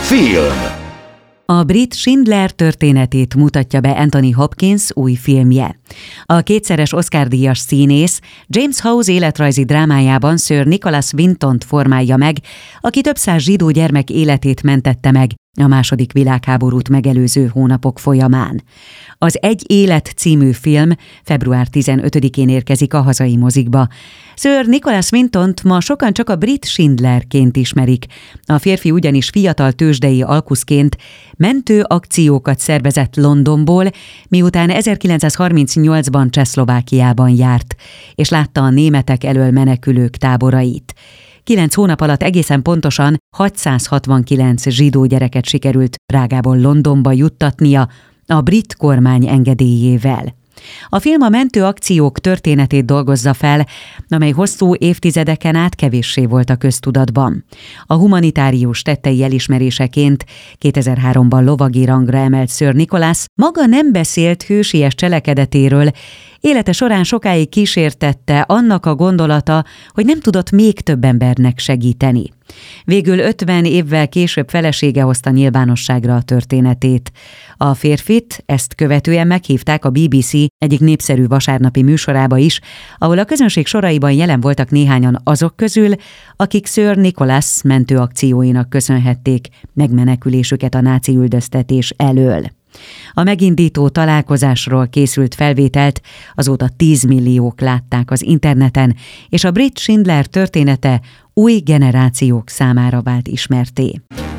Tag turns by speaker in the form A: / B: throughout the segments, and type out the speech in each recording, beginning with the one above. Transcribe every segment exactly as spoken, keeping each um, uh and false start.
A: Film.
B: A brit Schindler történetét mutatja be Anthony Hopkins új filmje. A kétszeres Oscar-díjas színész James Howes életrajzi drámájában Sir Nicholas Wintont formálja meg, aki több száz zsidó gyermek életét mentette meg a második világháborút megelőző hónapok folyamán. Az Egy élet című film február tizenötödikén érkezik a hazai mozikba. Sir Nicholas Wintont ma sokan csak a brit Schindlerként ismerik. A férfi ugyanis fiatal tőzsdei alkuszként mentő akciókat szervezett Londonból, miután ezerkilencszázharmincnyolcban Csehszlovákiában járt, és látta a németek elől menekülők táborait. Kilenc hónap alatt egészen pontosan hatszázhatvankilenc zsidó gyereket sikerült Prágából Londonba juttatnia a brit kormány engedélyével. A film a mentőakciók történetét dolgozza fel, amely hosszú évtizedeken át kevéssé volt a köztudatban. A humanitárius tettei elismeréseként kétezer-háromban lovagi rangra emelt Sir Nicholas maga nem beszélt hősies cselekedetéről, élete során sokáig kísértette annak a gondolata, hogy nem tudott még több embernek segíteni. Végül ötven évvel később felesége hozta nyilvánosságra a történetét. A férfit ezt követően meghívták a bé bé cé egyik népszerű vasárnapi műsorába is, ahol a közönség soraiban jelen voltak néhányan azok közül, akik Sir Nicholas mentőakcióinak köszönhették megmenekülésüket a náci üldöztetés elől. A megindító találkozásról készült felvételt azóta tízmilliók látták az interneten, és a brit Schindler története új generációk számára vált ismertté.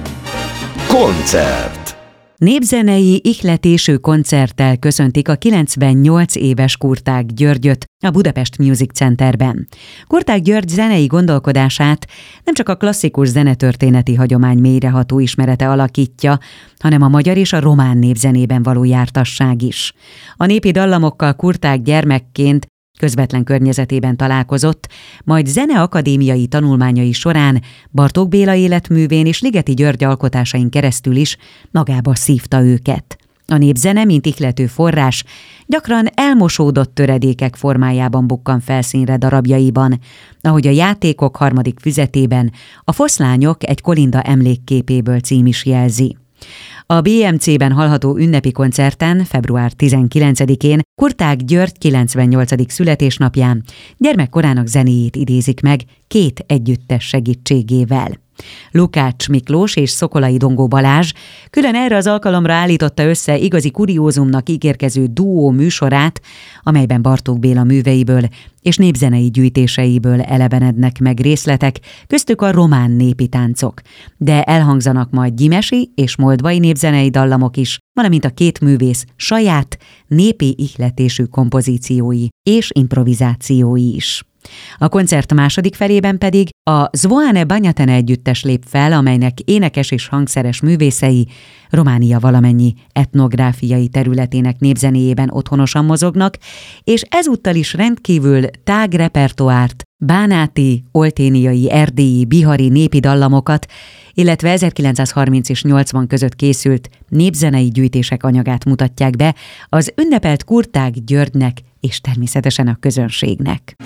A: Koncert.
B: Népzenei ihletésű koncerttel köszöntik a kilencvennyolc éves Kurtág Györgyöt a Budapest Music Centerben. Kurtág György zenei gondolkodását nem csak a klasszikus zenetörténeti hagyomány mélyreható ismerete alakítja, hanem a magyar és a román népzenében való jártasság is. A népi dallamokkal Kurtág gyermekként közvetlen környezetében találkozott, majd zeneakadémiai tanulmányai során Bartók Béla életművén és Ligeti György alkotásain keresztül is magába szívta őket. A népzene, mint ihlető forrás, gyakran elmosódott töredékek formájában bukkan felszínre darabjaiban, ahogy a Játékok harmadik füzetében a Foszlányok egy Kolinda emlékképéből cím is jelzi. A bé em cében hallható ünnepi koncerten február tizenkilencedikén Kurtág György kilencvennyolcadik születésnapján gyermekkorának zenéjét idézik meg két együttes segítségével. Lukács Miklós és Szokolai Dongó Balázs külön erre az alkalomra állította össze igazi kuriózumnak ígérkező duó műsorát, amelyben Bartók Béla műveiből és népzenei gyűjtéseiből elevenednek meg részletek, köztük a román népi táncok, de elhangzanak majd gyimesi és moldvai népzenei dallamok is, valamint a két művész saját népi ihletésű kompozíciói és improvizációi is. A koncert második felében pedig a Zvoane Banyatene együttes lép fel, amelynek énekes és hangszeres művészei Románia valamennyi etnográfiai területének népzenéjében otthonosan mozognak, és ezúttal is rendkívül tág repertoárt, bánáti, olténiai, erdélyi, bihari népi dallamokat, illetve ezerkilencszázharminc és nyolcvan között készült népzenei gyűjtések anyagát mutatják be az ünnepelt Kurtág Györgynek és természetesen a közönségnek.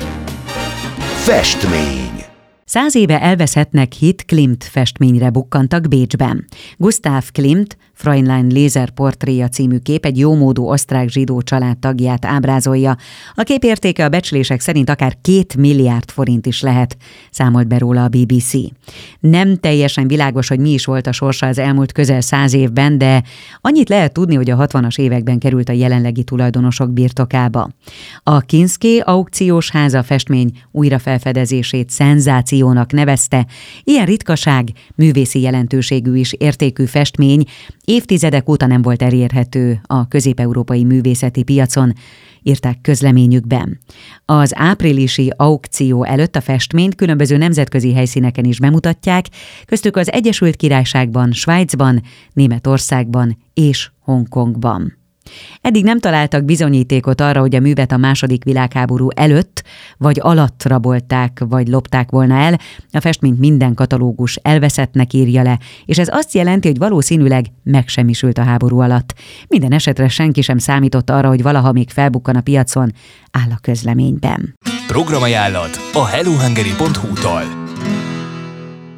A: Festmény.
B: Száz éve elveszettnek hitt Klimt festményre bukkantak Bécsben. Gustav Klimt Fräulein Lézer portréja című kép egy jómódú osztrák zsidó család tagját ábrázolja. A kép értéke a becslések szerint akár két milliárd forint is lehet, számolt be róla a bé bé cé. Nem teljesen világos, hogy mi is volt a sorsa az elmúlt közel száz évben, de annyit lehet tudni, hogy a hatvanas években került a jelenlegi tulajdonosok birtokába. A Kinski aukciós háza festmény újrafelfedezését szenzációnak nevezte. Ilyen ritkaság, művészi jelentőségű és értékű festmény évtizedek óta nem volt elérhető a közép-európai művészeti piacon, írták közleményükben. Az áprilisi aukció előtt a festményt különböző nemzetközi helyszíneken is bemutatják, köztük az Egyesült Királyságban, Svájcban, Németországban és Hongkongban. Eddig nem találtak bizonyítékot arra, hogy a művet a második világháború előtt vagy alatt rabolták vagy lopták volna el. A festményt minden katalógus elveszettnek írja le, és ez azt jelenti, hogy valószínűleg megsemmisült a háború alatt. Minden esetre senki sem számított arra, hogy valaha még felbukkan a piacon, áll a közleményben.
C: Programajánlat a hello hungary pont hu-tól.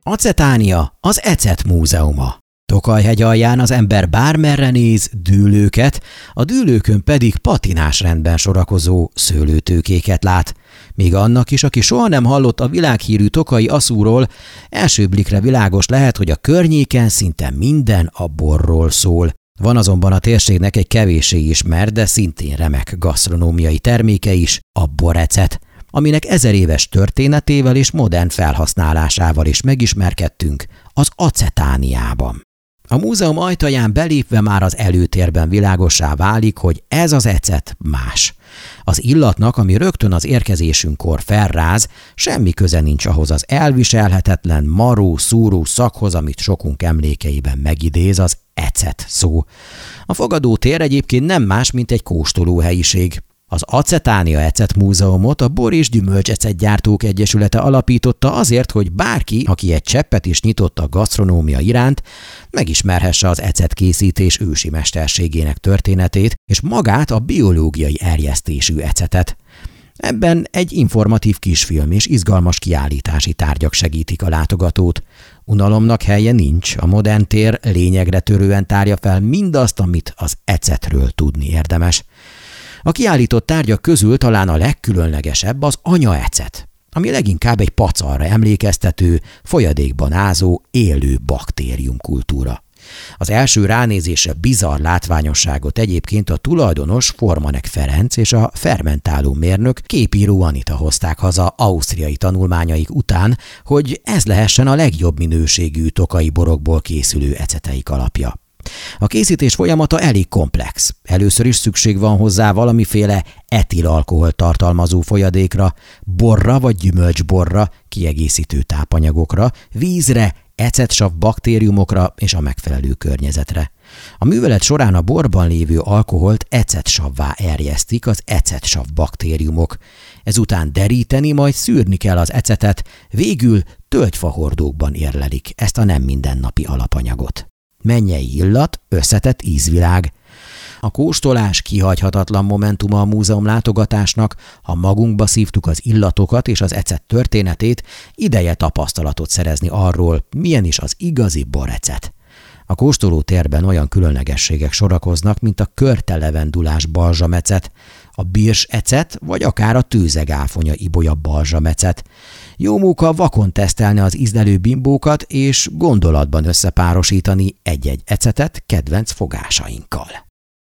A: Acetánia, az ecet múzeuma. Tokaj-hegy alján az ember bármerre néz dűlőket, a dűlőkön pedig patinás rendben sorakozó szőlőtőkéket lát. Míg annak is, aki soha nem hallott a világhírű tokaji aszúról, első blikre világos lehet, hogy a környéken szinte minden a borról szól. Van azonban a térségnek egy kevéssé ismert, de szintén remek gasztronómiai terméke is, a borecet, aminek ezer éves történetével és modern felhasználásával is megismerkedtünk az Acetániában. A múzeum ajtaján belépve már az előtérben világossá válik, hogy ez az ecet más. Az illatnak, ami rögtön az érkezésünkkor felráz, semmi köze nincs ahhoz az elviselhetetlen, maró, szúró szaghoz, amit sokunk emlékeiben megidéz, az ecet szó. A fogadótér egyébként nem más, mint egy kóstolóhelyiség. Az Acetánia Ecet Múzeumot a Bor- és Gyümölcs-ecetgyártók Egyesülete alapította azért, hogy bárki, aki egy cseppet is nyitott a gasztronómia iránt, megismerhesse az ecetkészítés ősi mesterségének történetét, és magát a biológiai erjesztésű ecetet. Ebben egy informatív kisfilm és izgalmas kiállítási tárgyak segítik a látogatót. Unalomnak helye nincs, a modern tér lényegre törően tárja fel mindazt, amit az ecetről tudni érdemes. A kiállított tárgyak közül talán a legkülönlegesebb az anyaecet, ami leginkább egy pacarra emlékeztető, folyadékban ázó, élő baktériumkultúra. Az első ránézésre bizarr látványosságot egyébként a tulajdonos Formanek Ferenc és a fermentáló mérnök Képíró Anita hozták haza ausztriai tanulmányaik után, hogy ez lehessen a legjobb minőségű tokaji borokból készülő eceteik alapja. A készítés folyamata elég komplex. Először is szükség van hozzá valamiféle etilalkohol tartalmazó folyadékra, borra vagy gyümölcsborra, kiegészítő tápanyagokra, vízre, ecetsav baktériumokra és a megfelelő környezetre. A művelet során a borban lévő alkoholt ecetsavvá erjesztik az ecetsav baktériumok. Ezután deríteni, majd szűrni kell az ecetet, végül tölgyfahordókban érlelik ezt a nem mindennapi alapanyagot. Mennyei illat, összetett ízvilág. A kóstolás kihagyhatatlan momentuma a múzeum látogatásnak, ha magunkba szívtuk az illatokat és az ecet történetét, ideje tapasztalatot szerezni arról, milyen is az igazi borecet. A kóstolótérben olyan különlegességek sorakoznak, mint a körtelevendulás balzsamecet, a birs ecet, vagy akár a tőzegáfonya ibolya balzsamecet. Jó móka vakon tesztelni az ízlelő bimbókat, és gondolatban összepárosítani egy-egy ecetet kedvenc fogásainkkal.